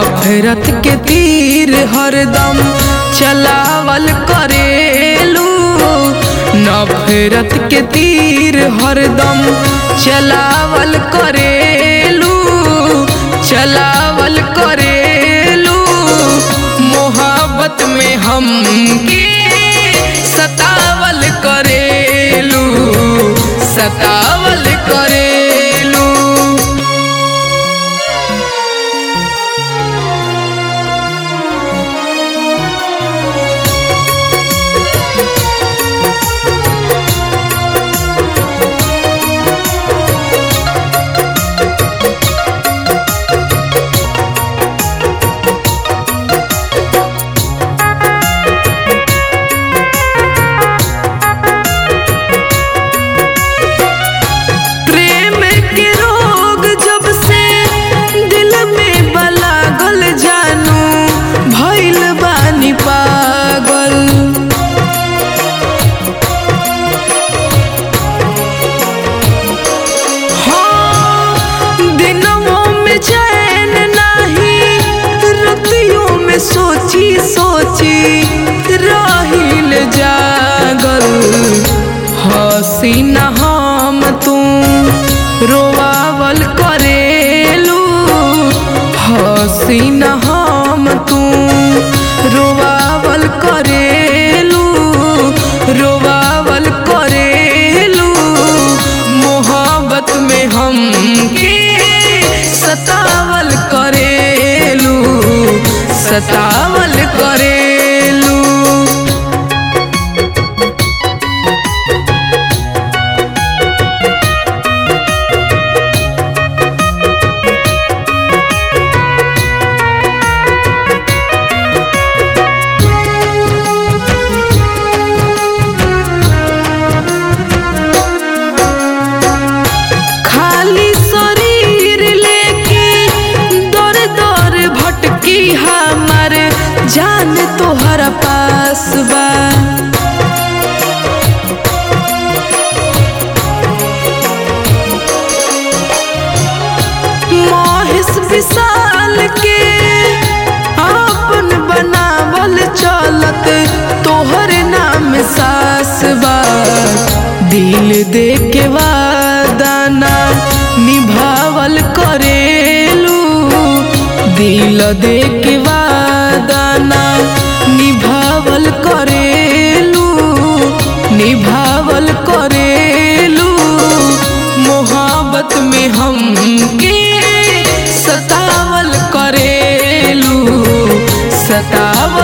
नफरत के तीर हरदम चलावल करेलू। नफरत के तीर हरदम चलावल करेलू, चलावल करेलू। मोहब्बत में हमके सतावल करेलू, सतावल करेलू। सोची सोची रहिल जागल, हसीना हम तू रोवावल करेलू। हसीना हम तू रोवावल करेलू, रोवावल करेलू। मोहब्बत में हमके सतावल करेलू, सतावल करेलू। खाली शरीर लेके दर दर भटकी हमार जान तोहरा पास बा। महेश विशाल के आपन बनावल चलत तोहरे नाम सास बा। दिल दे के वादा ना निभावल करेलू, दिल दे के वादा ना निभावल करेलू, निभावल करेलू। मोहब्बत में हमके सतावल करेलू, सतावल